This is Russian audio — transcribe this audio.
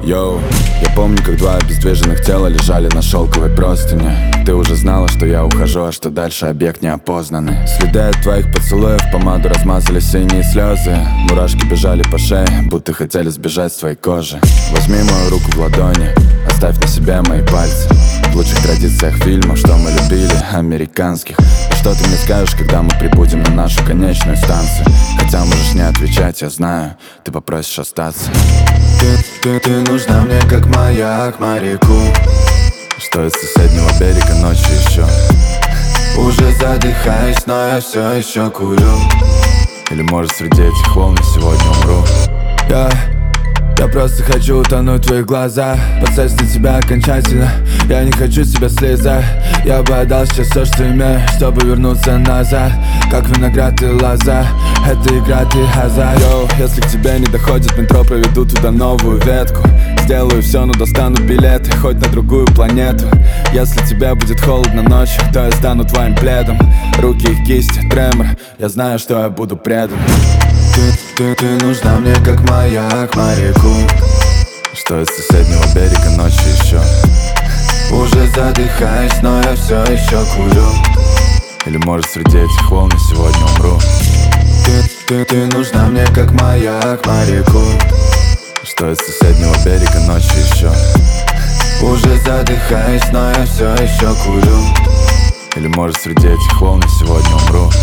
Йоу, я помню, как два обездвиженных тела лежали на шелковой простыне. Ты уже знала, что я ухожу, а что дальше объект неопознанный. Следы от твоих поцелуев помаду размазали синие слезы. Мурашки бежали по шее, будто хотели сбежать с твоей кожи. Возьми мою руку в ладони, оставь на себе мои пальцы. В лучших традициях фильмов, что мы любили, американских. И что ты мне скажешь, когда мы прибудем на нашу конечную станцию? Хотя можешь не отвечать, я знаю, ты попросишь остаться. Ты нужна мне как маяк моряку, что из соседнего берега ночью еще. Уже задыхаюсь, но я все еще курю. Или может среди этих волн я сегодня умру. Я просто хочу утонуть в твоих глазах, подсесть на тебя окончательно. Я не хочу тебя слезать. Я бы отдал сейчас все, что имею, чтобы вернуться назад. Как виноград и лоза, это игра, ты азарт. Йоу, если к тебе не доходит метро, проведу туда новую ветку. Сделаю все, но достану билеты, хоть на другую планету. Если тебе будет холодно ночью, то я стану твоим пледом. Руки и кисти, тремор, я знаю, что я буду предан. Ты нужна мне как маяк моряку, что из соседнего берега ночью еще. Уже задыхаюсь, но я все еще курю. Или может среди этих волн я сегодня умру. Ты нужна мне как маяк моряку, что из соседнего берега ночью еще. Уже задыхаюсь, но я все еще курю. Или может среди этих волн я сегодня умру.